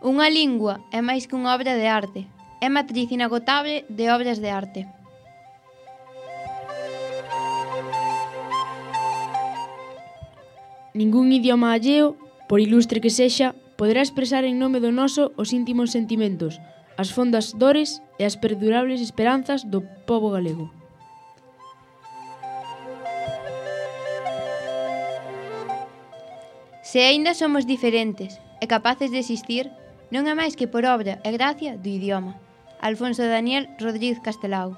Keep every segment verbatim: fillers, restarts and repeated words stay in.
Unha lingua é máis que unha obra de arte. É matriz inagotable de obras de arte. Ningún idioma alleo, por ilustre que sexa, poderá expresar en nome do noso os íntimos sentimentos, as fondas dores e as perdurables esperanzas do pobo galego. Se aínda somos diferentes e capaces de existir, non é máis que por obra e gracia do idioma. Alfonso Daniel Rodríguez Castelao.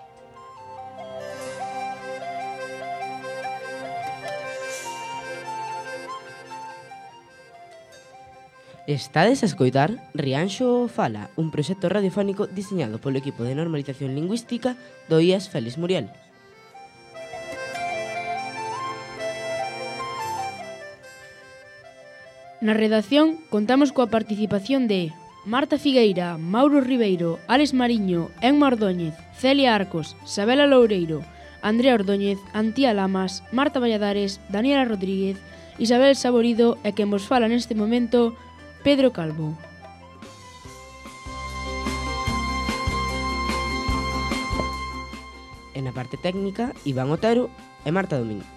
Estades a escoitar Rianxo Fala, un proxecto radiofónico diseñado polo equipo de normalización lingüística do I E S Félix Muriel. Na redacción contamos coa participación de Marta Figueira, Mauro Ribeiro, Alex Mariño, Enma Ordóñez, Celia Arcos, Sabela Loureiro, Andrea Ordóñez, Antía Lamas, Marta Valladares, Daniela Rodríguez, Isabel Saborido e quen vos fala neste momento, Pedro Calvo. E na parte técnica, Iván Otero e Marta Domingo.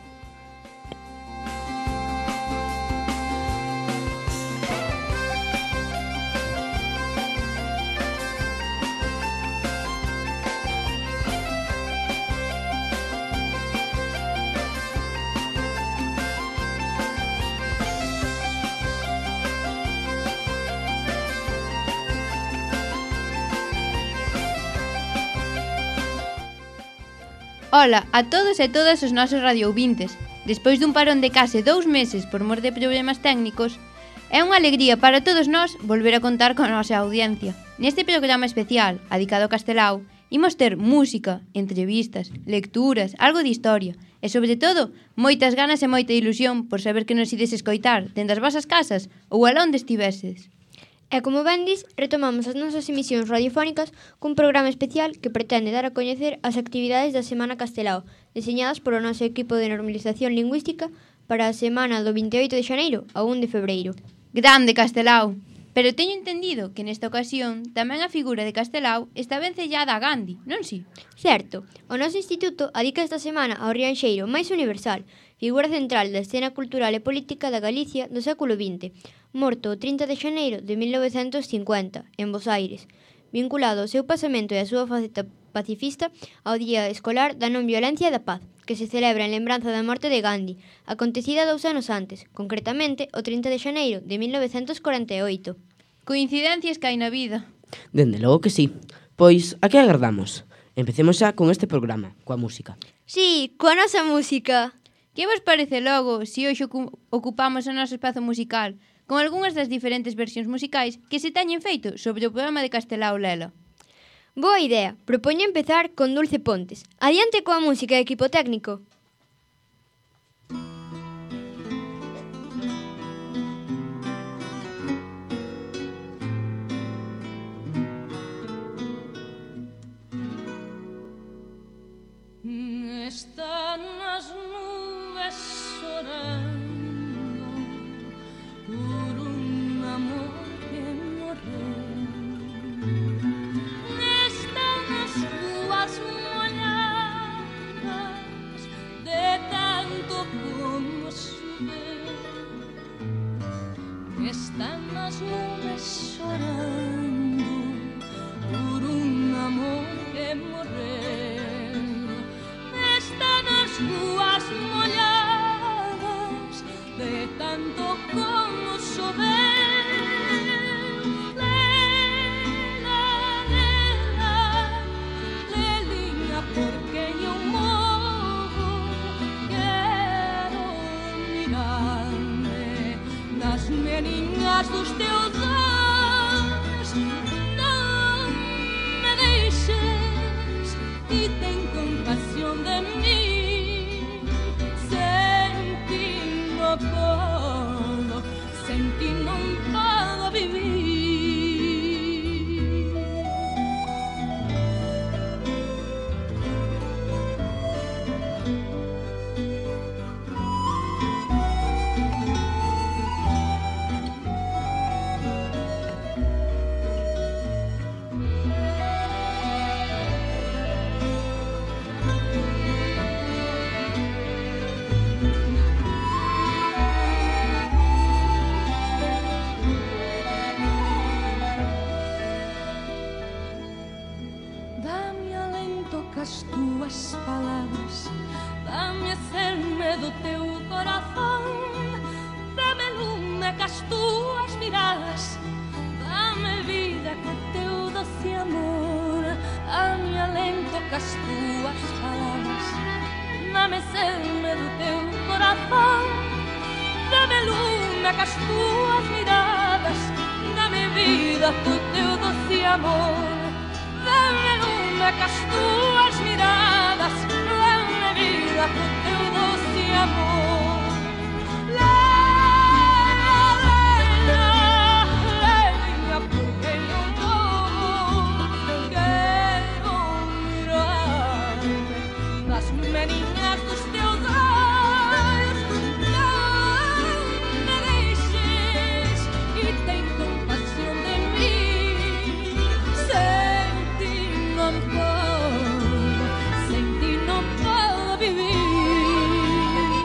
Ola a todos e todas os nosos radioouvintes. Despois dun parón de case dous meses por mor de problemas técnicos, é unha alegría para todos nós volver a contar con a nosa audiencia. Neste programa especial, adicado a Castelao, imos ter música, entrevistas, lecturas, algo de historia e, sobre todo, moitas ganas e moita ilusión por saber que nos ides escoitar dende as vosas casas ou alá onde estiveses. E como ben dis, retomamos as nosas emisións radiofónicas cun programa especial que pretende dar a coñecer as actividades da Semana Castelao, deseñadas polo noso equipo de normalización lingüística para a semana do vinte e oito de xaneiro ao un de febreiro. Grande Castelao! Pero teño entendido que nesta ocasión tamén a figura de Castelao está vencellada a Gandhi, non si? Certo, o noso instituto adica esta semana ao rianxeiro máis universal, figura central da escena cultural e política da Galicia do século vinte, morto o trinta de xaneiro de mil novecentos cincuenta, en Bos Aires, vinculado ao seu pasamento e a súa faceta pacifista ao Día Escolar da Non Violencia e da Paz, que se celebra en lembranza da morte de Gandhi, acontecida dous anos antes, concretamente o trinta de xaneiro de mil novecentos corenta e oito. Coincidencias que hai na vida. Dende logo que sí. Pois, a que agardamos? Empecemos xa con este programa, coa música. Sí, coa nosa música. Que vos parece logo se hoxe ocupamos o noso espazo musical con algunhas das diferentes versións musicais que se teñen feito sobre o programa de Castelao Lela? Boa idea. Propoño empezar con Dulce Pontes. Adiante coa música, equipo técnico. Están as nubes chorando por un amor que morreu. Están as rúas molladas de tanto como choveu. Están as nubes chorando por un amor que morreu. Ruas molladas de tanto como chover. Lela, lela, lelinha, porque eu morro. Quero mirar-me nas meninas dos teus olhos. Não me deixes e tem compaixão de mim. Puedo, sem ti non podo vivir. as túas miradas, dame vida co teu doce amor, dame alento cas túas palabras, dame seme do teu corazón, dame lume cas túas miradas, dame vida co teu doce amor, dame lume cas túas miradas, dame vida co teu doce amor. Meninas dos teus olhos, não me deixes e tem compaixão de mim. Sem ti não posso, sem ti não posso vivir.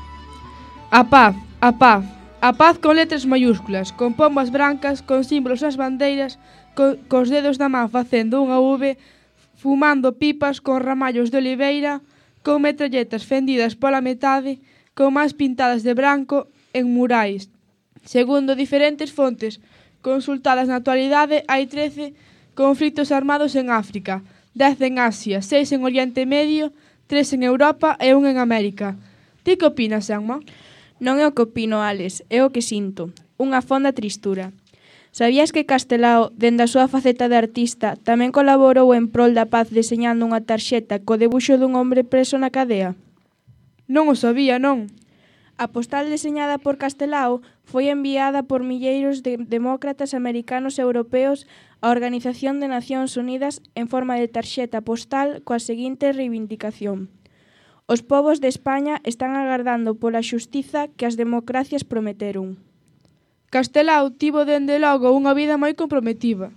A paz, a paz, a paz con letras mayúsculas, con pombas brancas, con símbolos nas bandeiras, co, cos dedos da man facendo unha V, fumando pipas con ramallos de oliveira, con metralletas fendidas pola metade, con mans pintadas de branco en murais. Segundo diferentes fontes consultadas na actualidade, hai trece conflitos armados en África, dez en Asia, seis en Oriente Medio, tres en Europa e un en América. Ti que opinas, Emma? Non é o que opino, Alex, é o que sinto. Unha fonda tristura. Sabías que Castelao, dende a súa faceta de artista, tamén colaborou en prol da paz deseñando unha tarxeta co debuxo dun hombre preso na cadea? Non o sabía, non. A postal deseñada por Castelao foi enviada por milleiros de demócratas americanos e europeos á Organización de Nacións Unidas en forma de tarxeta postal coa seguinte reivindicación: os povos de España están agardando pola xustiza que as democracias prometeron. Castelao tivo dende logo unha vida moi comprometida.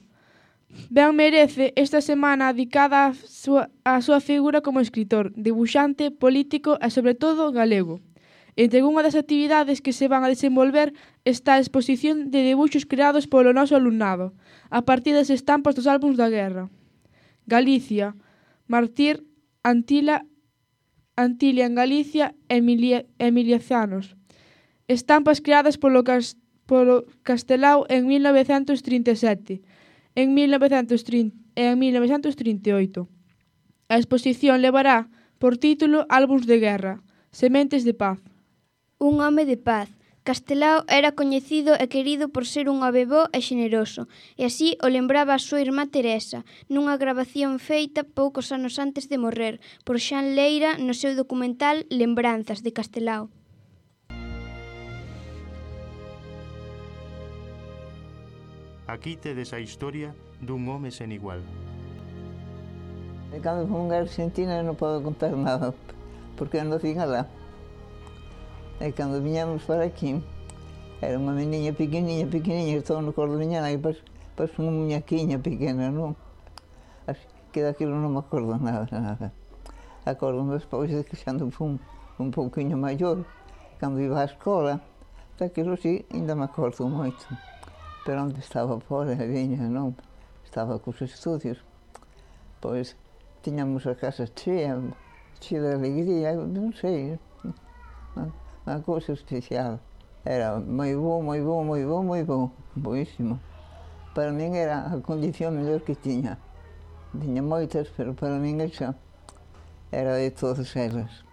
Ben merece esta semana dedicada á súa, á súa figura como escritor, debuxante, político e, sobre todo, galego. Entre unha das actividades que se van a desenvolver está a exposición de debuxos creados polo noso alumnado, a partir das estampas dos álbums da guerra. Galicia, Martir, Antila, Antilia en Galicia, Emilia, Emiliazanos. Estampas creadas polo Castelao polo Castelao en mil novecentos trinta e sete, en mil novecentos trinta e en mil novecentos trinta e oito. A exposición levará por título Álbums de guerra, sementes de paz. Un home de paz. Castelao era coñecido e querido por ser un home bo e xeneroso, e así o lembraba a súa irmá Teresa, nunha grabación feita poucos anos antes de morrer, por Xan Leira no seu documental Lembranzas de Castelao. Aquí tedes a historia dun home sen igual. Cando fomos a Argentina non podo contar nada, porque eu non fica lá. E cando viñamos para aquí, era unha meniña pequeniña, pequeniña, que estaba no cor da miña nai, pas, pas unha muñequiña pequena, non? Así que daquilo non me acordo nada, nada. Acordo despois de que xando fui un, un pouquinho maior, cando iba á escola, daquilo sí, ainda me acordo moito. Pero onde estaba fora, viña, non? Estaba cos estudios. Pois, tiñamos a casa chea, chea de alegría, non sei, unha cousa especial. Era moi bo, moi bo, moi bo, moi bo, boísimo. Para min era a condición mellor que tiña. Tiña moitas, pero para min esa era de todas elas.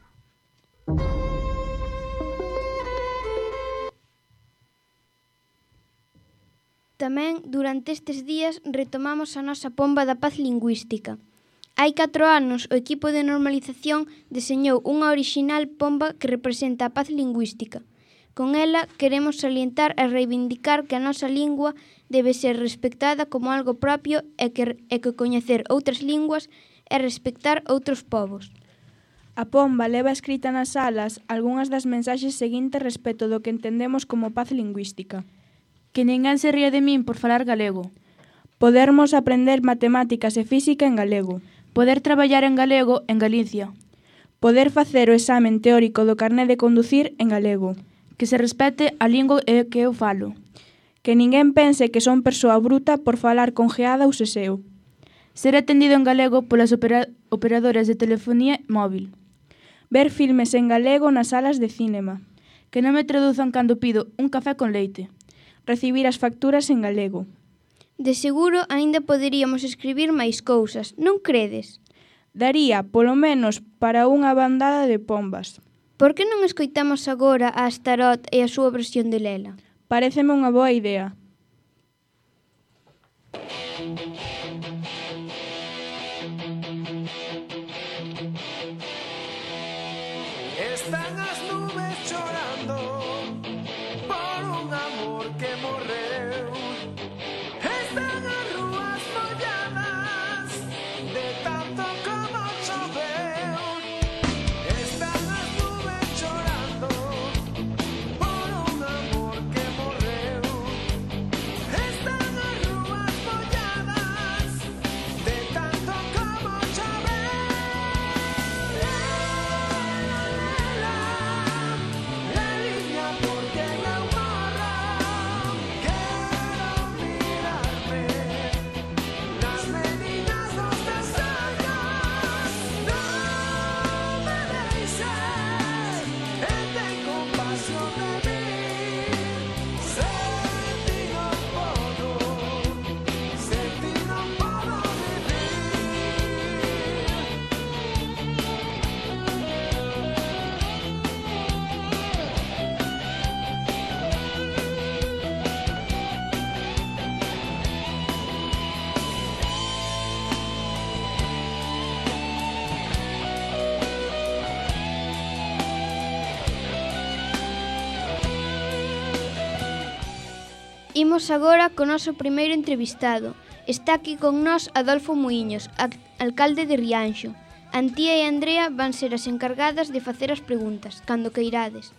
Tamén, durante estes días, retomamos a nosa pomba da paz lingüística. Hai catro anos, o equipo de normalización deseñou unha orixinal pomba que representa a paz lingüística. Con ela, queremos salientar e reivindicar que a nosa lingua debe ser respectada como algo propio e que, e que coñecer outras linguas é respectar outros povos. A pomba leva escrita nas alas algunhas das mensaxes seguintes respecto do que entendemos como paz lingüística. Que ninguén se ría de min por falar galego. Podermos aprender matemáticas e física en galego. Poder traballar en galego en Galicia. Poder facer o examen teórico do carné de conducir en galego. Que se respete a lingua e que eu falo. Que ninguén pense que son persoa bruta por falar con geada ou seseo. Ser atendido en galego polas opera operadoras de telefonía móvil. Ver filmes en galego nas salas de cinema. Que non me traduzan cando pido un café con leite. recibir as facturas en galego. De seguro aínda poderíamos escribir máis cousas, non credes? Daría, polo menos, para unha bandada de pombas. Por que non escoitamos agora a Astarot e a súa versión de Lela? Paréceme unha boa idea. Están as nubes chorando por un amor que morreu. Están as rúas molladas de tanto como choveu. Están as nubes chorando por un amor que morreu. Están as rúas molladas de tanto como choveu. Imos agora co noso primeiro entrevistado. Está aquí con nós Adolfo Muíños, alcalde de Rianxo. Antía e Andrea van ser as encargadas de facer as preguntas, cando queirades.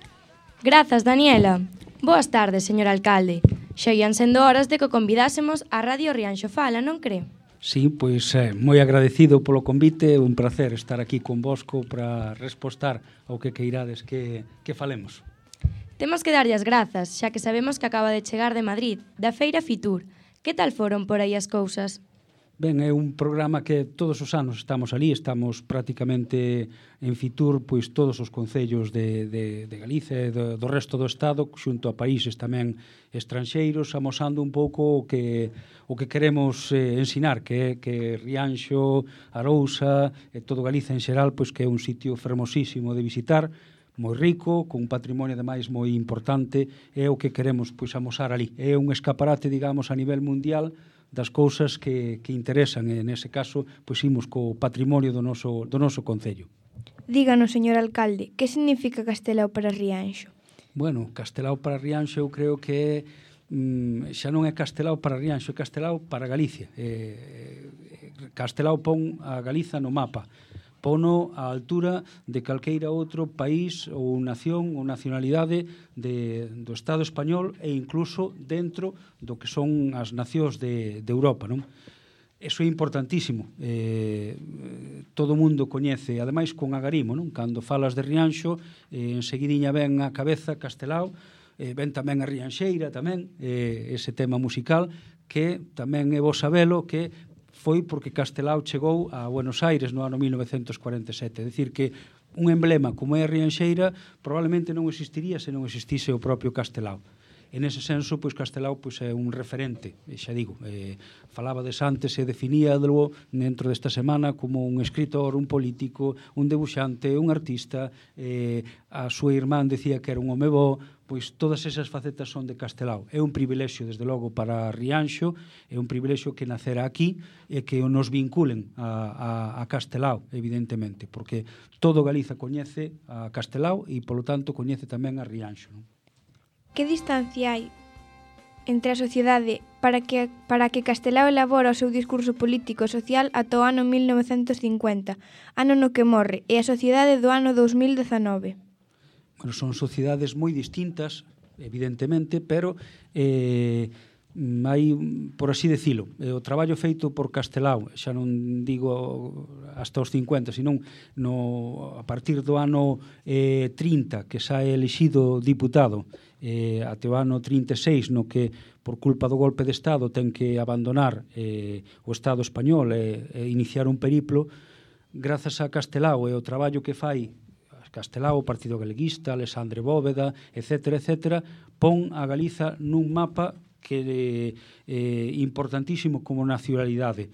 Grazas, Daniela. Boas tardes, señor alcalde. Xa ian sendo horas de que o convidásemos a Radio Rianxo Fala, non cree? Sí, pois eh, moi agradecido polo convite, un placer estar aquí convosco para respostar ao que queirades que, que falemos. Temos que darlle as grazas, xa que sabemos que acaba de chegar de Madrid, da Feira Fitur. Que tal foron por aí as cousas? Ben, é un programa que todos os anos estamos ali, estamos prácticamente en Fitur, pois todos os concellos de, de, de Galicia e do, do resto do Estado, xunto a países tamén estranxeiros, amosando un pouco o que, o que queremos eh, ensinar, que é que Rianxo, Arousa e todo Galicia en xeral, pois que é un sitio fermosísimo de visitar, moi rico, con un patrimonio ademais moi importante, é o que queremos pois amosar ali. É un escaparate, digamos, a nivel mundial das cousas que, que interesan, e nese caso, pois imos co patrimonio do noso, do noso concello. Díganos, señor alcalde, que significa Castelao para Rianxo? Bueno, Castelao para Rianxo eu creo que mm, xa non é Castelao para Rianxo, é Castelao para Galicia. Eh, Castelao pon a Galiza no mapa, pono á altura de calqueira outro país ou nación ou nacionalidade de, do Estado español e incluso dentro do que son as nacións de, de Europa, non? Eso é importantísimo. Eh, todo o mundo coñece, ademais con agarimo, non? Cando falas de Rianxo, eh, enseguidiña ven á cabeza Castelao, eh, ven tamén a Rianxeira tamén, eh, ese tema musical, que tamén é bo sabelo que foi porque Castelao chegou a Buenos Aires no ano mil novecentos cuarenta e sete. É dicir que un emblema como é a Rianxeira probablemente non existiría se non existise o propio Castelao. En ese senso, pois Castelao pois, é un referente, xa digo, eh, falaba de antes e definíadelo dentro desta semana como un escritor, un político, un debuxante, un artista, eh, a súa irmán decía que era un home bo, pois todas esas facetas son de Castelao. É un privilexio, desde logo, para Rianxo, é un privilexio que nacera aquí e que nos vinculen a, a, a Castelao, evidentemente, porque todo Galiza coñece a Castelao e, polo tanto, coñece tamén a Rianxo, non? Que distancia hai entre a sociedade para que, para que Castelao elabora o seu discurso político e social ata o ano mil novecentos cincuenta, ano no que morre, e a sociedade do ano dous mil dezanove? Bueno, son sociedades moi distintas, evidentemente, pero eh, hai, por así decilo, o traballo feito por Castelao, xa non digo hasta os cincuenta, senón no, a partir do ano eh, trinta, que xa é elixido diputado, eh, até o ano trinta e seis, no que por culpa do golpe de Estado ten que abandonar eh, o Estado español e, e iniciar un periplo, grazas a Castelao e o traballo que fai, Castelao, o Partido Galeguista, Alexandre Bóveda, etcétera, etcétera, pon a Galiza nun mapa que é eh, importantísimo como nacionalidade.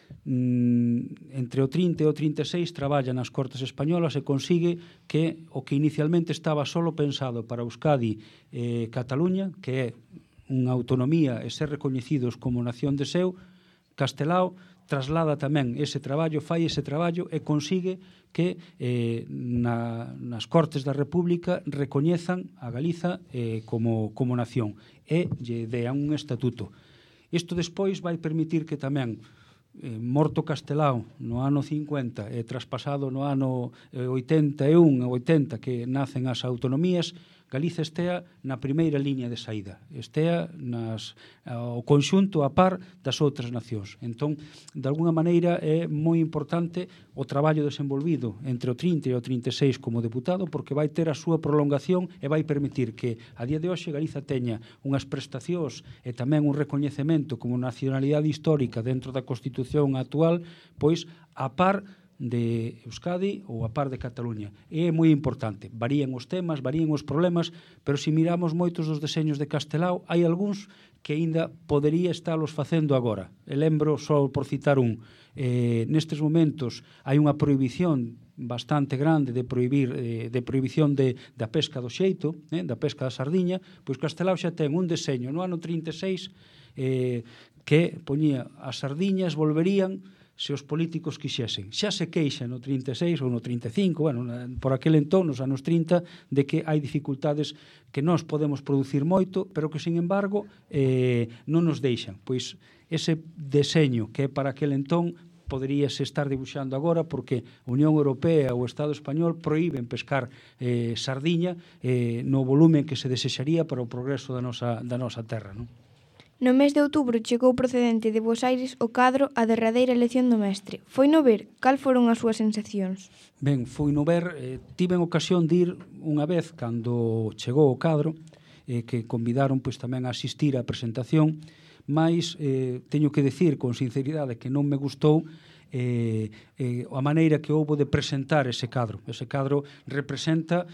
Mm, entre o trinta e o trinta e seis traballa nas Cortes Españolas e consigue que o que inicialmente estaba solo pensado para Euskadi e eh, Cataluña, que é unha autonomía e ser recoñecidos como nación de seu, Castelao traslada tamén ese traballo, fai ese traballo e consigue que eh, na, nas Cortes da República recoñezan a Galiza eh, como, como nación e lle dean un estatuto. Isto despois vai permitir que tamén eh, morto Castelao no ano cincuenta e traspasado no ano eh, oitenta e un e oitenta que nacen as autonomías, Galiza estea na primeira liña de saída, estea nas, o conxunto a par das outras nacións. Entón, de alguna maneira, é moi importante o traballo desenvolvido entre o trinta e o trinta e seis como deputado, porque vai ter a súa prolongación e vai permitir que, a día de hoxe, Galiza teña unhas prestacións e tamén un recoñecemento como nacionalidade histórica dentro da Constitución actual, pois, a par de Euskadi ou a par de Cataluña. E é moi importante. Varían os temas, varían os problemas, pero se miramos moitos dos deseños de Castelao, hai algúns que aínda podería estálos facendo agora. E lembro, só por citar un, eh, nestes momentos hai unha prohibición bastante grande de prohibir eh, de prohibición de, da pesca do xeito, eh, da pesca da sardiña, pois Castelao xa ten un deseño no ano trinta e seis eh, que poñía as sardiñas volverían se os políticos quixesen. Xa se queixa no trinta e seis ou no trinta e cinco, bueno, por aquel entón, nos anos trinta, de que hai dificultades que nós podemos producir moito, pero que, sin embargo, eh, non nos deixan. Pois ese deseño que é para aquel entón poderíase estar dibuixando agora porque a Unión Europea ou o Estado Español proíben pescar eh, sardiña eh, no volumen que se desexaría para o progreso da nosa, da nosa terra, non? No mes de outubro chegou procedente de Bos Aires o cadro a derradeira elección do mestre. Foi no ver, cal foron as súas sensacións? Ben, foi no ver, eh, tiven ocasión de ir unha vez cando chegou o cadro, eh, que convidaron pois tamén a asistir á presentación, mas eh, teño que decir con sinceridade que non me gustou eh, eh, a maneira que houbo de presentar ese cadro. Ese cadro representa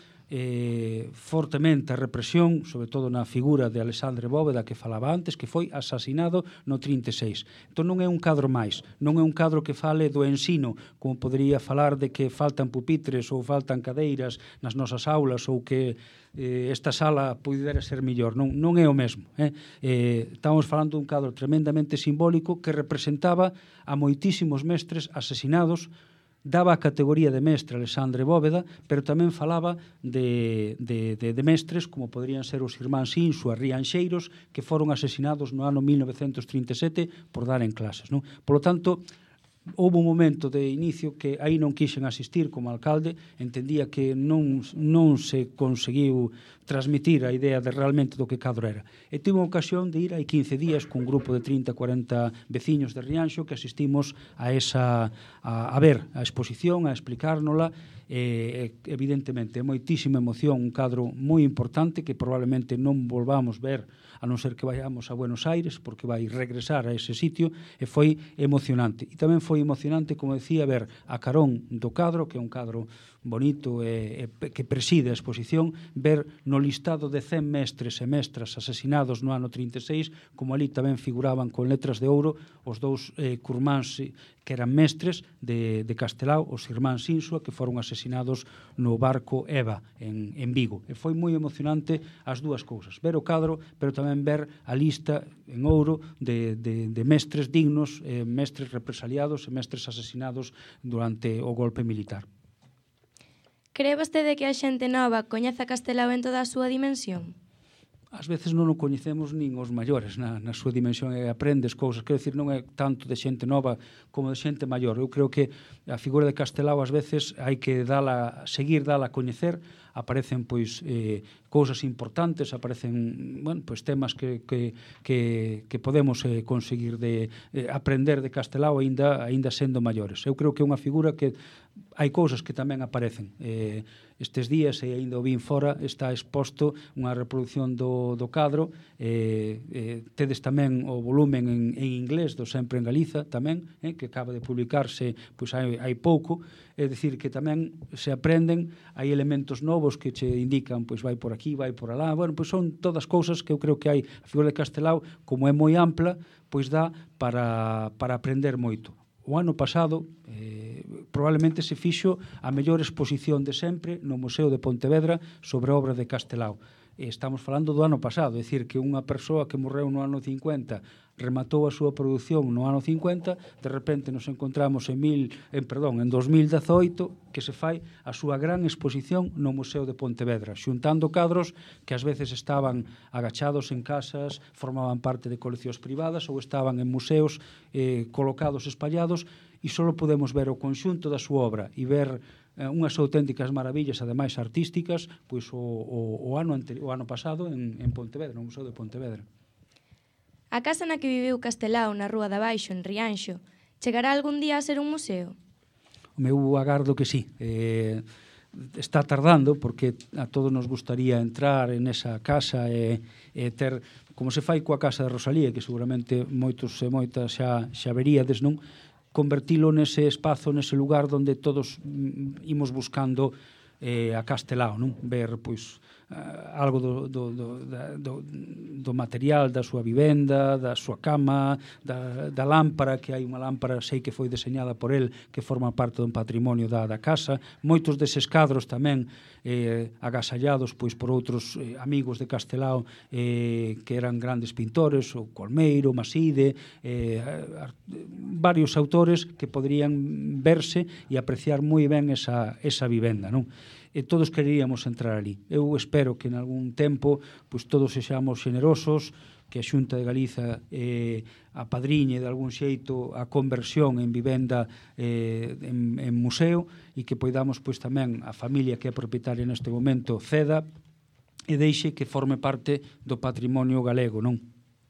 eh, fortemente a represión, sobre todo na figura de Alexandre Bóveda que falaba antes, que foi asasinado no trinta e seis. Entón non é un cadro máis, non é un cadro que fale do ensino, como podería falar de que faltan pupitres ou faltan cadeiras nas nosas aulas ou que eh, esta sala pudera ser mellor. Non, non é o mesmo. Eh? Eh, estamos falando dun cadro tremendamente simbólico que representaba a moitísimos mestres asasinados, daba a categoría de mestre Alexandre Bóveda, pero tamén falaba de, de, de, de mestres como poderían ser os irmáns Insua, Rianxeiros, que foron asesinados no ano mil novecentos trinta e sete por dar en clases. Non? Por lo tanto, houve un momento de inicio que aí non quixen asistir como alcalde, entendía que non, non se conseguiu transmitir a idea de realmente do que cadro era. E tive unha ocasión de ir hai quince días cun grupo de trinta, cuarenta veciños de Rianxo que asistimos a esa a, a ver a exposición, a explicárnola, e evidentemente é moitísima emoción, un cadro moi importante que probablemente non volvamos ver a non ser que vayamos a Buenos Aires porque vai regresar a ese sitio, e foi emocionante. E tamén foi emocionante, como decía, ver a carón do cadro, que é un cadro bonito e, e que preside a exposición, ver no listado de cen mestres e mestras asasinados no ano trinta e seis, como ali tamén figuraban con letras de ouro os dous eh, curmáns que eran mestres de, de Castelao, os irmáns Insua, que foron asesinados no barco Eva, en, en Vigo. E foi moi emocionante as dúas cousas, ver o cadro, pero tamén ver a lista en ouro de, de, de mestres dignos, eh, mestres represaliados e mestres asesinados durante o golpe militar. Cree vostede que a xente nova coñece Castelao en toda a súa dimensión? Ás veces non o coñecemos nin os maiores na, na súa dimensión e aprendes cousas. Quero dicir, non é tanto de xente nova como de xente maior. Eu creo que a figura de Castelao ás veces hai que dala, seguir dala a coñecer. Aparecen pois eh, cousas importantes, aparecen bueno, pois temas que, que, que, que podemos eh, conseguir de eh, aprender de Castelao aínda aínda sendo maiores. Eu creo que é unha figura que hai cousas que tamén aparecen. Eh, estes días, e aínda o vin fora, está exposto unha reproducción do, do cadro. Eh, eh, tedes tamén o volumen en, en inglés do Sempre en Galiza, tamén, eh, que acaba de publicarse pois hai, hai pouco. é dicir, que tamén se aprenden, hai elementos novos que che indican, pois vai por aquí, vai por alá, bueno, pois son todas cousas que eu creo que hai, a figura de Castelao, como é moi ampla, pois dá para, para aprender moito. O ano pasado, eh, probablemente se fixo a mellor exposición de sempre no Museo de Pontevedra sobre a obra de Castelao. E estamos falando do ano pasado, é dicir, que unha persoa que morreu no ano cincuenta rematou a súa produción no ano cincuenta, de repente nos encontramos en, mil, en, perdón, en dos mil dezoito que se fai a súa gran exposición no Museo de Pontevedra, xuntando cadros que ás veces estaban agachados en casas, formaban parte de coleccións privadas ou estaban en museos eh, colocados, espallados, e só podemos ver o conxunto da súa obra e ver eh, unhas auténticas maravillas, ademais artísticas, pois o, o, o, ano, anteri- o ano pasado en, en Pontevedra, no Museo de Pontevedra. A casa na que viviu Castelao na Rúa de Abaixo, en Rianxo, chegará algún día a ser un museo? O meu agardo que sí. Eh, está tardando porque a todos nos gustaría entrar en esa casa e, e ter, como se fai coa casa de Rosalía, que seguramente moitos e moitas xa, xa veríades, non? Convertilo nese espazo, nese lugar onde todos mm, imos buscando eh, a Castelao, non? Ver, pois, Uh, algo do, do, do, do, do material da súa vivenda, da súa cama, da, da lámpara, que hai unha lámpara, sei que foi deseñada por el, que forma parte dun patrimonio da, da casa. Moitos deses cadros tamén eh, agasallados pois por outros eh, amigos de Castelao eh, que eran grandes pintores, o Colmeiro, Maside, eh, varios autores que poderían verse e apreciar moi ben esa, esa vivenda, non? E todos queríamos entrar ali. Eu espero que en algún tempo pois todos sexamos xenerosos, que a Xunta de Galiza eh, apadriñe de algún xeito a conversión en vivenda eh, en, en museo e que poidamos pois tamén a familia que é propietaria neste momento ceda e deixe que forme parte do patrimonio galego, non?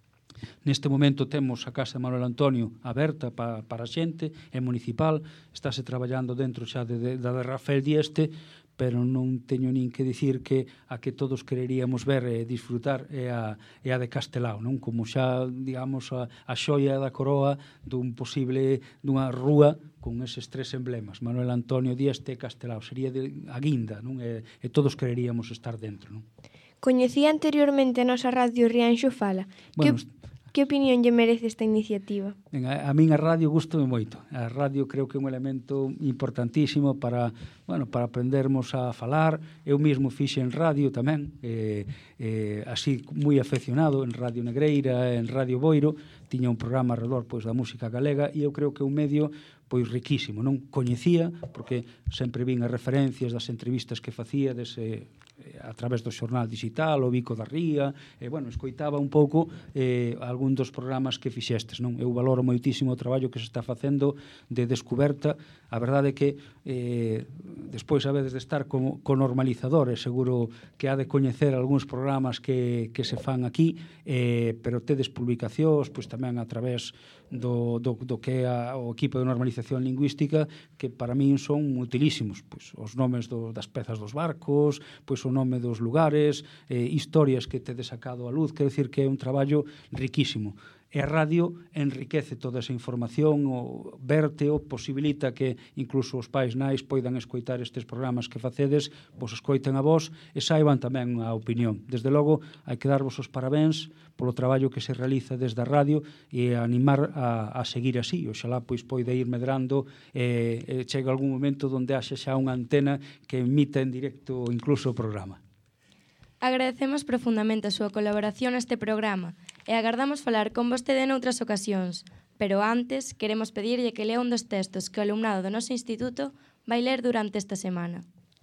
Neste momento temos a Casa de Manuel Antonio aberta pa, para a xente, é municipal, estáse traballando dentro xa de, de, da de Rafael Dieste, pero non teño nin que dicir que a que todos quereríamos ver e disfrutar é a, é a de Castelao, non? Como xa, digamos, a, a xoia da coroa dun posible, dunha rúa con eses tres emblemas, Manuel Antonio, Dieste e Castelao. Sería de, a guinda, non? E, e todos quereríamos estar dentro, non? Coñecía anteriormente a nosa radio Rianxo Fala. Bueno, que, que opinión lle merece esta iniciativa? A, a min a radio gustame moito. A radio creo que é un elemento importantísimo para, bueno, para aprendermos a falar. Eu mesmo fixe en radio tamén, eh, eh, así moi afeccionado, en Radio Negreira, en Radio Boiro, tiña un programa alrededor pois da música galega e eu creo que é un medio pois riquísimo, non? Coñecía, porque sempre vin as referencias das entrevistas que facía dese, a través do xornal digital, o Bico da Ría, e, bueno, escoitaba un pouco eh, algún dos programas que fixestes, non? Eu valoro moitísimo o traballo que se está facendo de descuberta. A verdade é que eh, despois, a veces de estar como, co normalizador, e seguro que ha de coñecer algúns programas que, que se fan aquí, eh, pero tedes publicacións, pois tamén a través do, do, do que é a, o equipo de normalización lingüística, que para min son utilísimos, pois os nomes do, das pezas dos barcos, pois o nome dos lugares, eh, historias que tedes sacado a luz, quero dicir que é un traballo riquísimo. E a radio enriquece toda esa información, o verte, o posibilita que incluso os pais nais poidan escoitar estes programas que facedes, vos escoiten a vos e saiban tamén a opinión. Desde logo, hai que darvos os parabéns polo traballo que se realiza desde a radio e animar a, a seguir así. Oxalá pois poida ir medrando e, e chega algún momento onde haxa xa unha antena que emita en directo incluso o programa. Agradecemos profundamente a súa colaboración neste programa e agardamos falar con vostede noutras ocasións, pero antes queremos pedirlle que lea un dos textos que o alumnado do noso instituto vai ler durante esta semana.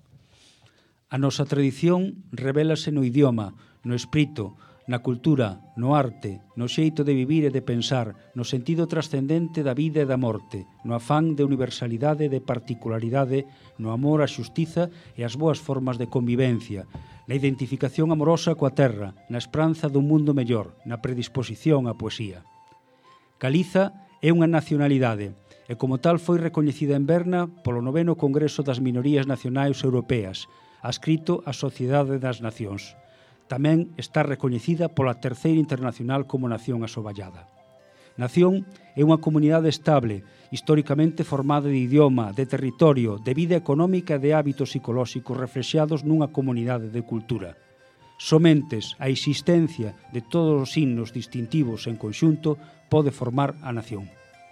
A nosa tradición revélase no idioma, no espírito, na cultura, no arte, no xeito de vivir e de pensar, no sentido trascendente da vida e da morte, no afán de universalidade e de particularidade, no amor á xustiza e as boas formas de convivencia, na identificación amorosa coa terra, na esperanza dun mundo mellor, na predisposición á poesía. Galiza é unha nacionalidade e como tal foi recoñecida en Berna polo noveno Congreso das Minorías Nacionais Europeas, adscrito á Sociedade das Nacións. Tamén está recoñecida pola Terceira Internacional como Nación Asoballada. Nación é unha comunidade estable, históricamente formada de idioma, de territorio, de vida económica e de hábitos psicolóxicos reflexados nunha comunidade de cultura. Somentes a existencia de todos os signos distintivos en conxunto pode formar a nación.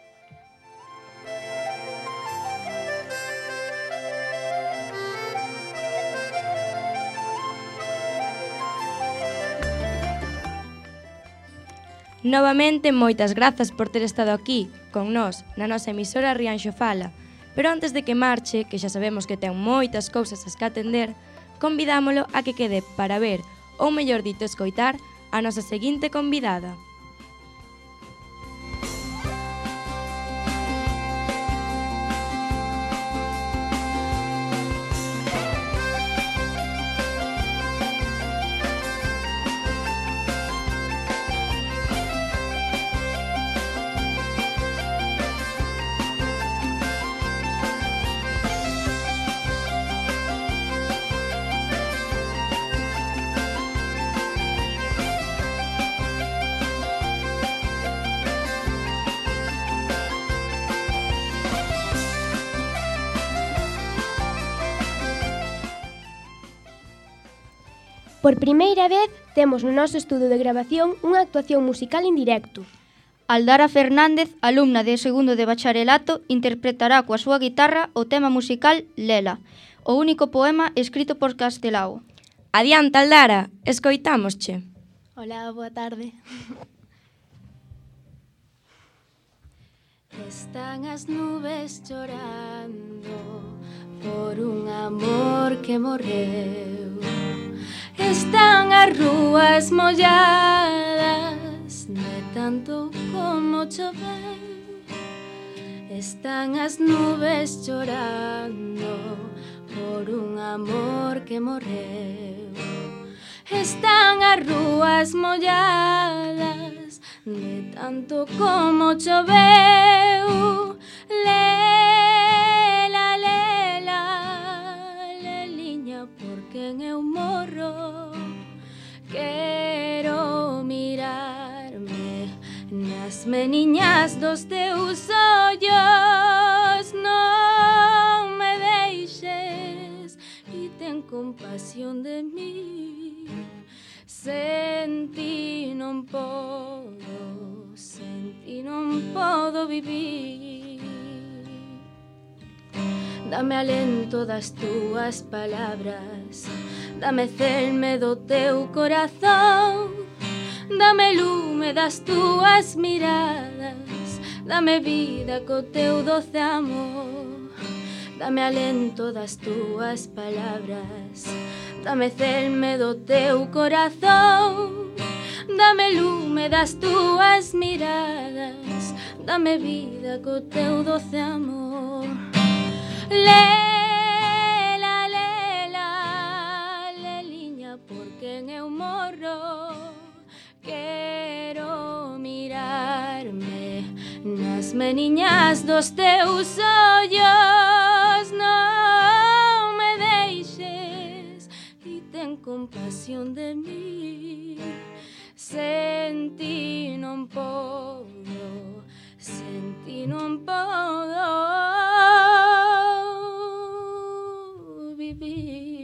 Novamente, moitas grazas por ter estado aquí, con nós, na nosa emisora Rianxo Fala. Pero antes de que marche, que xa sabemos que ten moitas cousas as que atender, convidámolo a que quede para ver, ou mellor dito escoitar, a nosa seguinte convidada. Por primeira vez, temos no noso estudo de grabación unha actuación musical en directo. Aldara Fernández, alumna de segundo de bacharelato, interpretará coa súa guitarra o tema musical Lela, o único poema escrito por Castelao. Adianta, Aldara, escoitámosche. Hola, boa tarde. Están as nubes chorando por un amor que morreu. Están as rúas molladas de tanto como choveu. Están as nubes chorando por un amor que morreu. Están as rúas molladas de tanto como choveu. Lela, lela, leliña, por quen eu morro. Quero mirarme nas meniñas dos teus ollos. Non me deixes e ten compasión de mí. Sen ti non podo, sen ti non podo vivir. Dame alento das túas palabras, dame celme do teu corazón, dame lume das túas miradas, dame vida co teu doce amor. Dame alento das túas palabras, dame celme do teu corazón, dame lume das túas miradas, dame vida co teu doce amor. Lela, lela, leliña, por quen eu morro. Quero mirarme nas meniñas dos teus ollos. Non me deixes e ten compasión de mí. Sen ti non podo, sen ti non podo vivir.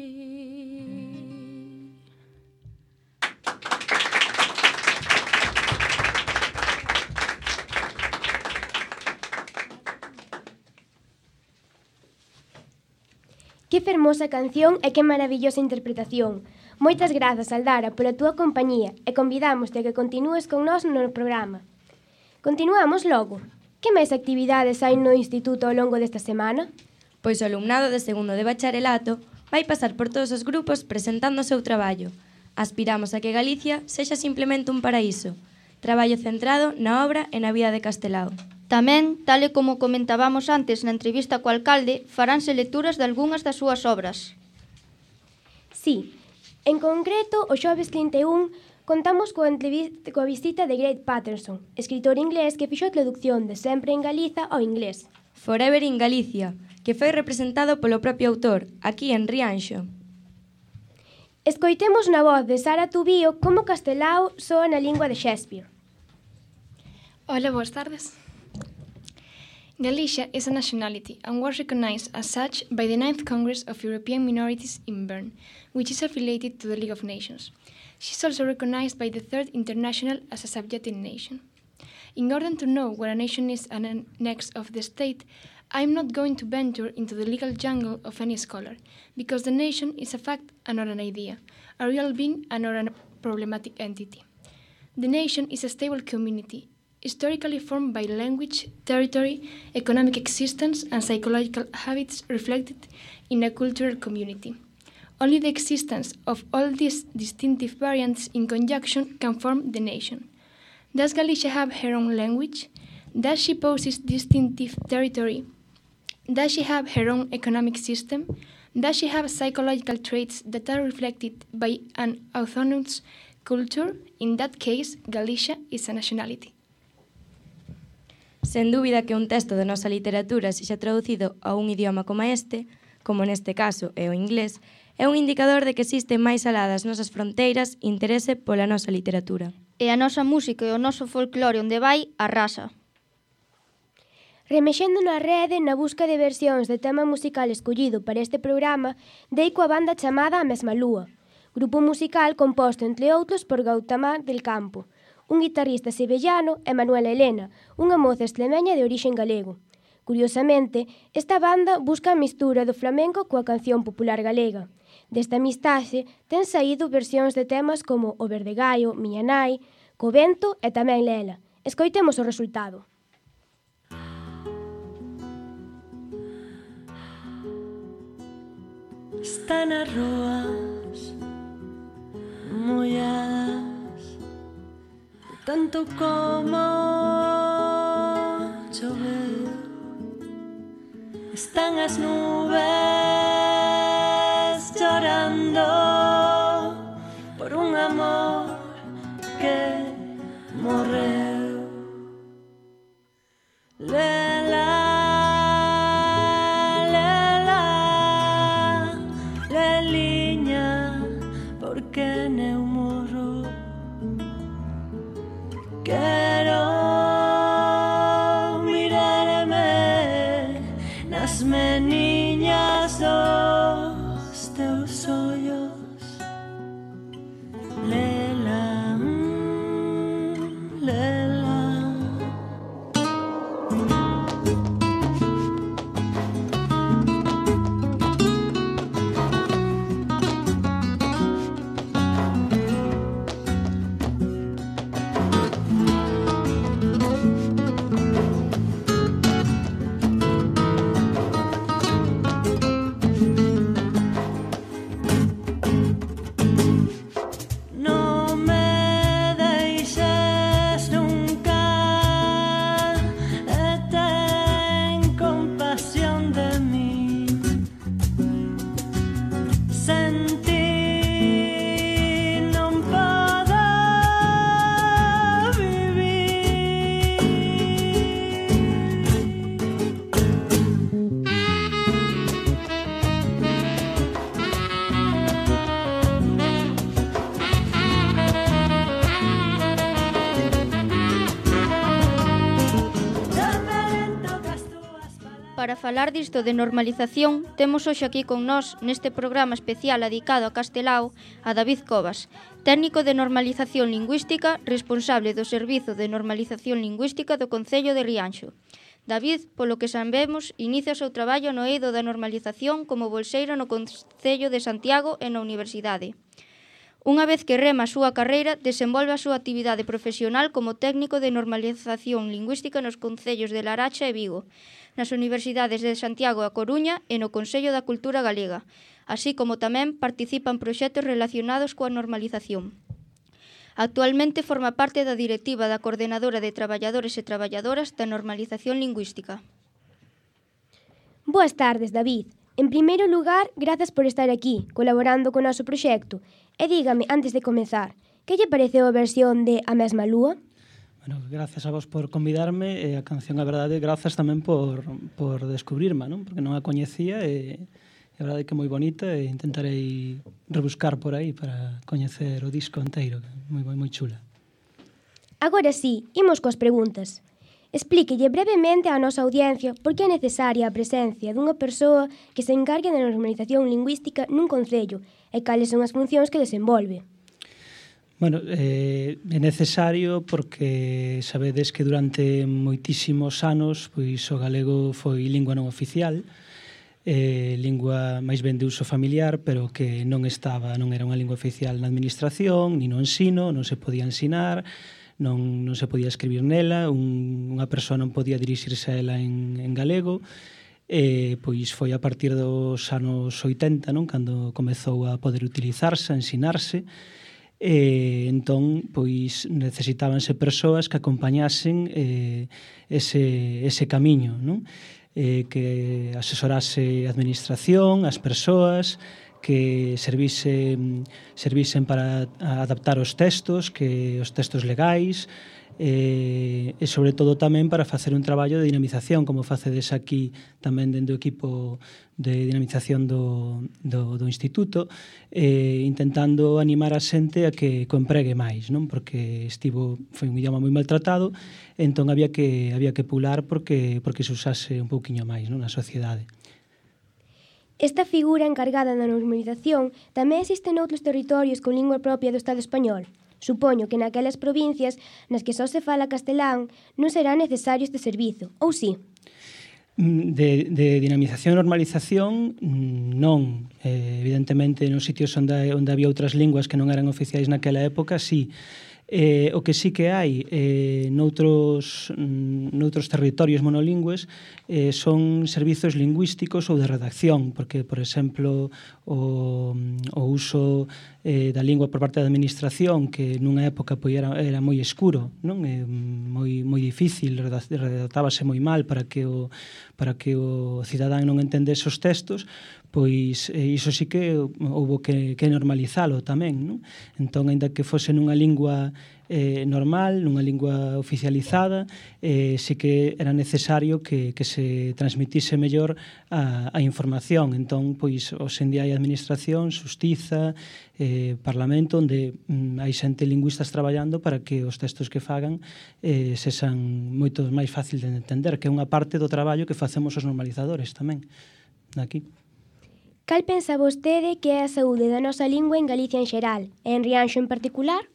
Que fermosa canción e que maravillosa interpretación. Moitas grazas, Aldara, pola túa compañía e convidámoste a que continúes con nós no programa. Continuamos logo. Que máis actividades hai no Instituto ao longo desta semana? Pois o alumnado de segundo de bacharelato vai pasar por todos os grupos presentando o seu traballo. Aspiramos a que Galicia sexa simplemente un paraíso. Traballo centrado na obra e na vida de Castelao. Tamén, tal e como comentábamos antes na entrevista co alcalde, faránse lecturas de algunhas das súas obras. Sí, en concreto, o xoves trinta e un contamos coa, coa visita de Greg Patterson, escritor inglés que fixo a traducción de Sempre en Galiza ao inglés. Forever in Galicia, que foi representado polo propio autor, aquí en Rianxo. Escoitemos na voz de Sara Tubío como Castelao soa na lingua de Shakespeare. Hola, boas tardes. Galicia is a nationality and was recognized as such by the ninth Congress of European Minorities in Bern, which is affiliated to the League of Nations. She is also recognized by the Third International as a subjecting nation. In order to know what a nation is an annex of the state, I am not going to venture into the legal jungle of any scholar, because the nation is a fact and not an idea, a real being and not a problematic entity. The nation is a stable community, historically formed by language, territory, economic existence, and psychological habits reflected in a cultural community. Only the existence of all these distinctive variants in conjunction can form the nation. Does Galicia have her own language? Does she possess distinctive territory? Does she have her own economic system? Does she have psychological traits that are reflected by an autonomous culture? In that case, Galicia is a nationality. Sen dúbida que un texto da nosa literatura sexa traducido a un idioma como este, como neste caso é o inglés, é un indicador de que existe máis alá das nosas fronteiras interese pola nosa literatura. E a nosa música e o noso folclore onde vai arrasa. Remexendo na rede na busca de versións de tema musical escollido para este programa, dei coa banda chamada A Mesma Lúa, grupo musical composto, entre outros, por Gautamar del Campo, un guitarrista sevillano e Manuela Helena, unha moza extremeña de orixen galego. Curiosamente, esta banda busca a mistura do flamenco coa canción popular galega. Desta mistaxe ten saído versións de temas como O Verdegallo, Miña Nai, Covento e tamén Lela. Escoitemos o resultado. Están as rúas molladas de tanto como choveu. Están as nubes chorando por un amor que morreu. Lela, que neu morro. Quero mirarme nas meniñas dos teus ollos. Lela, mm, lela. Para falar disto de normalización, temos hoxe aquí con nós, neste programa especial dedicado a Castelao, a David Cobas, técnico de normalización lingüística, responsable do Servizo de Normalización Lingüística do Concello de Rianxo. David, polo que sabemos, inicia o seu traballo no eido da normalización como bolseiro no Concello de Santiago e na Universidade. Unha vez que rema a súa carreira, desenvolve a súa actividade profesional como técnico de normalización lingüística nos concellos de Laracha e Vigo, nas universidades de Santiago e A Coruña e no Consello da Cultura Galega, así como tamén participa en proxectos relacionados coa normalización. Actualmente forma parte da directiva da Coordenadora de Traballadores e Traballadoras da Normalización Lingüística. Boas tardes, David. En primeiro lugar, grazas por estar aquí, colaborando co noso proxecto. E dígame, antes de comezar, que lle pareceu a versión de A Mesma Lúa? Bueno, gracias a vos por convidarme e a canción, a verdade, grazas tamén por, por descubrirma, non? Porque non a coñecía e a verdade que é moi bonita e intentarei rebuscar por aí para coñecer o disco inteiro, que é moi, moi, moi chula. Agora sí, imos coas preguntas. Explíquelle brevemente á nosa audiencia por que é necesaria a presencia dunha persoa que se encargue da normalización lingüística nun concello e cales son as funcións que desenvolve. Bueno, eh, é necesario porque sabedes que durante moitísimos anos pois o galego foi lingua non oficial, eh, lingua máis ben de uso familiar, pero que non estaba, non era unha lingua oficial na administración, ni no ensino, non se podía ensinar, non, non se podía escribir nela, un, unha persoa non podía dirixirse a ela en, en galego, e pois foi a partir dos anos oitenta, non, cando comezou a poder utilizarse, a ensinarse, e entón pois necesitábanse persoas que acompañasen eh, ese, ese camiño, non? Eh, que asesorase a administración, as persoas, que servise, servisen para adaptar os textos, que os textos legais, e, e sobre todo tamén para facer un traballo de dinamización, como facedes aquí tamén dentro do equipo de dinamización do, do, do Instituto, eh, intentando animar a xente a que compregue máis, non? Porque estivo, foi un idioma moi maltratado, entón había que, había que pular porque, porque se usase un pouquiño máis, non? Na sociedade. Esta figura encargada da normalización tamén existe noutros territorios con lingua propia do Estado español. Supoño que naquelas provincias nas que só se fala castelán non será necesario este servizo, ou sí? De, de dinamización e normalización, non. Eh, evidentemente, nos sitios onde, onde había outras linguas que non eran oficiais naquela época, sí. Eh, o que sí que hai eh, noutros, noutros territorios monolingües eh, son servizos lingüísticos ou de redacción, porque, por exemplo, o, o uso eh, da lingua por parte da administración, que nunha época pois, era, era moi escuro, non? Eh, moi, moi difícil, redactábase moi mal para que o, para que o cidadán non entendese os textos, pois eh, iso sí que houbo que, que normalizalo tamén, non? Entón, ainda que fose nunha lingua eh, normal, nunha lingua oficializada, eh, sí que era necesario que, que se transmitise mellor a, a información. Entón, pois, hoxendía hai administración, xustiza, eh, parlamento, onde mm, hai xente lingüistas traballando para que os textos que fagan eh, sexan moito máis fácil de entender, que é unha parte do traballo que facemos os normalizadores tamén, aquí. Cal pensa vostede que é a saúde da nosa lingua en Galicia en xeral e en Rianxo en particular?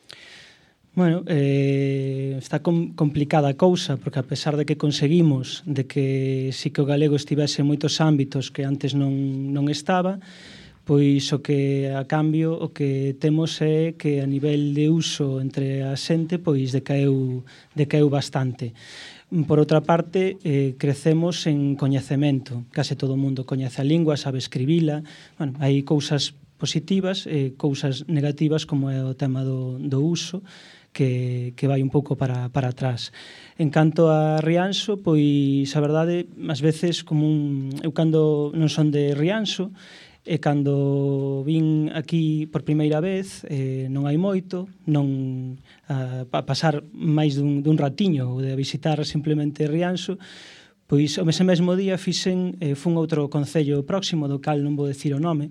Bueno, eh, está com, complicada a cousa, porque a pesar de que conseguimos de que si que o galego estivese en moitos ámbitos que antes non, non estaba, pois o que a cambio o que temos é que a nivel de uso entre a xente pois decaeu, decaeu bastante. Por outra parte, eh, crecemos en coñecemento. Case todo o mundo coñece a lingua, sabe escribila. Bueno, hai cousas positivas e eh, cousas negativas como é o tema do, do uso, que, que vai un pouco para, para atrás. En canto a Rianxo, pois a verdade, ás veces, como un, eu cando non son de Rianxo, e cando vin aquí por primeira vez, eh, non hai moito, non a, a pasar máis dun, dun ratiño ou de visitar simplemente Rianxo, pois o ese mesmo día fixen, eh, fun outro concello próximo, do cal non vou decir o nome,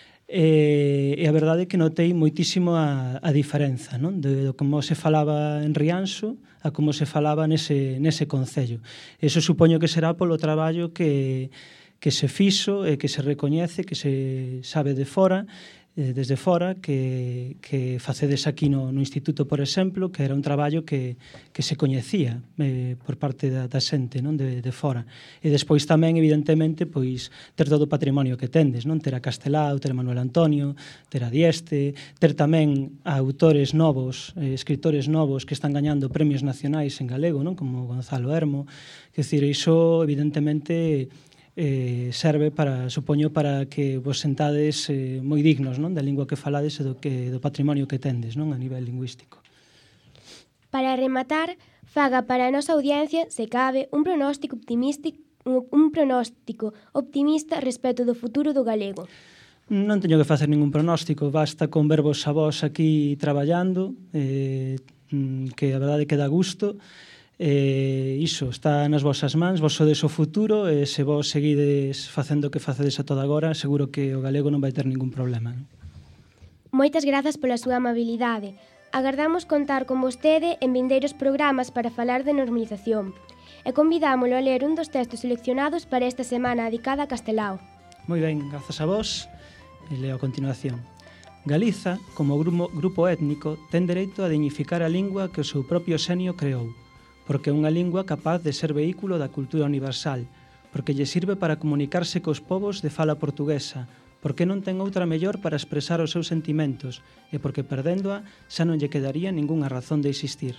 e, e a verdade é que notei moitísimo a, a diferenza, non? De, de como se falaba en Rianxo a como se falaba nese, nese concello. Eso supoño que será polo traballo que que se fixo e que se recoñece, que se sabe de fora, eh, desde fora, que, que facedes aquí no, no Instituto, por exemplo, que era un traballo que, que se coñecía eh, por parte da, da xente, non, de, de fora. E despois tamén, evidentemente, pois ter todo o patrimonio que tendes, non? Ter a Castelao, ter a Manuel Antonio, ter a Dieste, ter tamén a autores novos, eh, escritores novos que están gañando premios nacionais en galego, non? Como Gonzalo Hermo. Quer dizer, iso, evidentemente, eh, serve para, supoño, para que vos sentades eh, moi dignos, non, da lingua que falades e do, que, do patrimonio que tendes, non, a nivel lingüístico. Para rematar, faga para a nosa audiencia, se cabe, un pronóstico optimista, un, un pronóstico optimista respecto do futuro do galego. Non teño que facer ningún pronóstico, basta con vervos a vos aquí traballando, eh, que a verdade que dá gusto. Eh, iso, está nas vosas mans, vos sodes o futuro, e se vos seguides facendo o que facedes a toda agora, seguro que o galego non vai ter ningún problema. Moitas grazas pola súa amabilidade. Agardamos contar con vostede en vindeiros programas para falar de normalización. E convidámolo a ler un dos textos seleccionados para esta semana dedicada a Castelao. Moi ben, grazas a vos. E leo a continuación. Galiza, como grupo, grupo étnico, ten dereito a dignificar a lingua que o seu propio xenio creou, porque é unha lingua capaz de ser vehículo da cultura universal, porque lle sirve para comunicarse cos povos de fala portuguesa, porque non ten outra mellor para expresar os seus sentimentos e porque perdéndoa xa non lle quedaría ningunha razón de existir.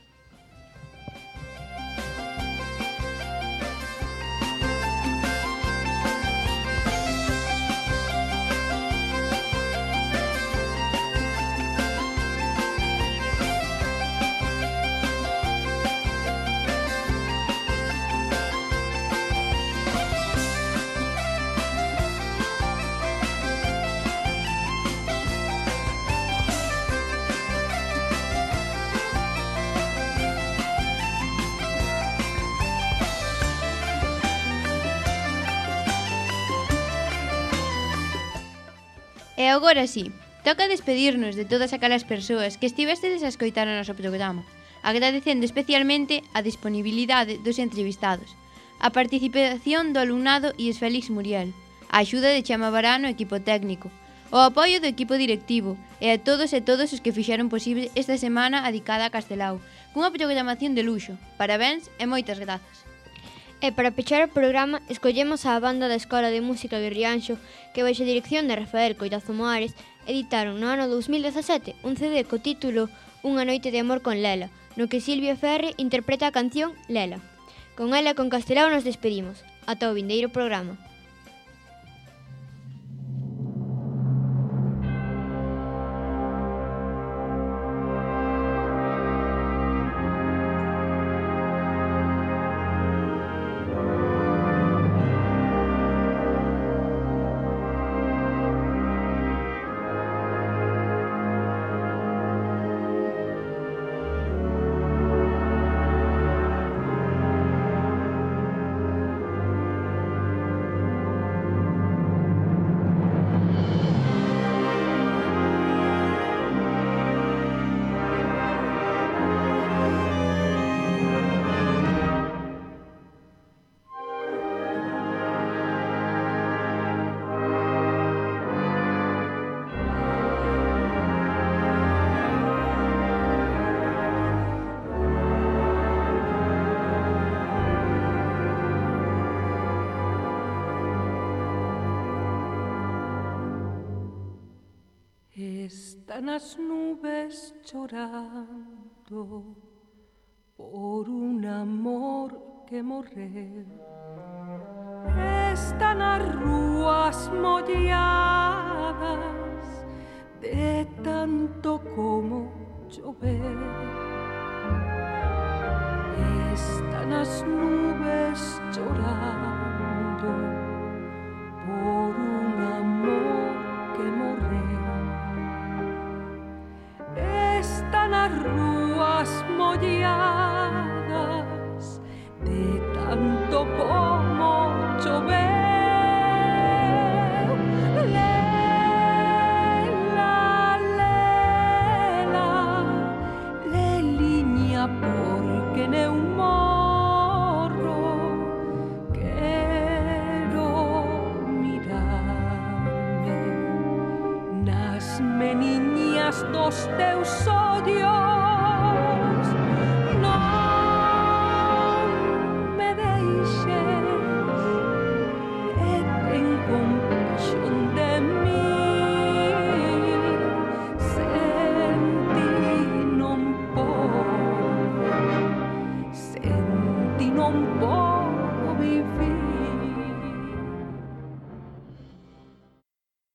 E agora sí, toca despedirnos de todas aquelas persoas que estivestedes a escoitar o noso programa, agradecendo especialmente a disponibilidade dos entrevistados, a participación do alumnado Ies Félix Muriel, a axuda de Chema Barano, equipo técnico, o apoio do equipo directivo e a todos e todos os que fixeron posible esta semana dedicada a Castelao, cunha programación de luxo. Parabéns e moitas grazas. E para pechar o programa, escollemos a banda da Escola de Música de Rianxo, que baixo a dirección de Rafael Coirazo Moares, editaron no ano dous mil dezasete un C D co título Unha noite de amor con Lela, no que Silvia Ferri interpreta a canción Lela. Con ela con Castelao nos despedimos. Ata o vindeiro programa. Están as nubes chorando por un amor que morreu. Están as rúas molladas de tanto como chover. Están as nubes chorando por un amor que morreu. Están as rúas molladas de tanto como choveu. Lela, lela, leliña, porque neu morro quero mirarme nas meniñas dos teus odios.